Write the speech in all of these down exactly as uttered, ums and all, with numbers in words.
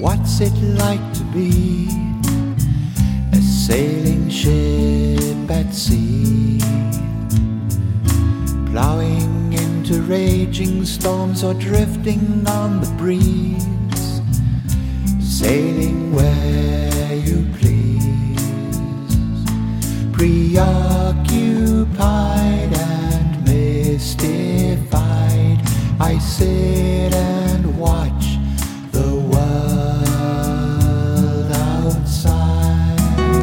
What's it like to be a sailing ship at sea, plowing into raging storms or drifting on the breeze, sailing where you please, preoccupied and mystified. I sit and watch the world outside.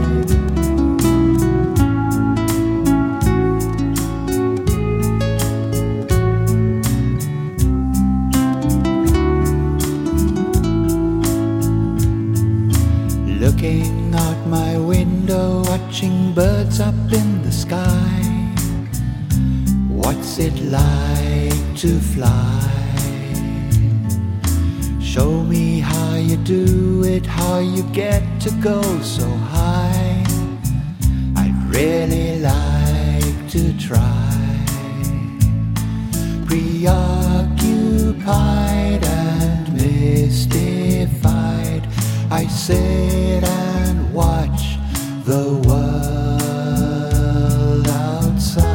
Looking out my window, watching birds up in the sky. What's it like to fly? Show me how you do it, how you get to go so high. I'd really like to try. Preoccupied and mystified, I sit and watch the world outside.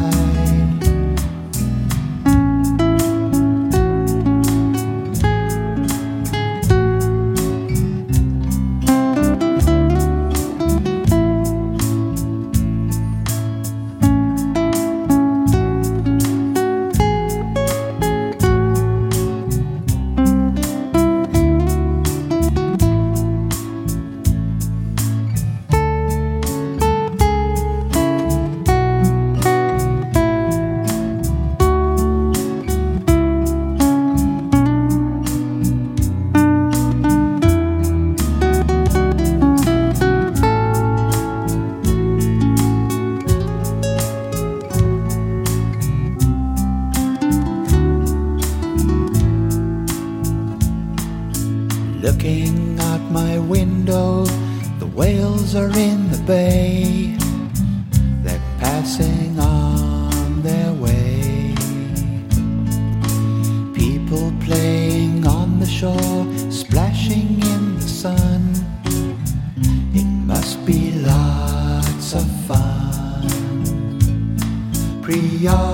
Looking out my window, the whales are in the bay. They're passing on their way. People playing on the shore, splashing in the sun. It must be lots of fun. Preoccupied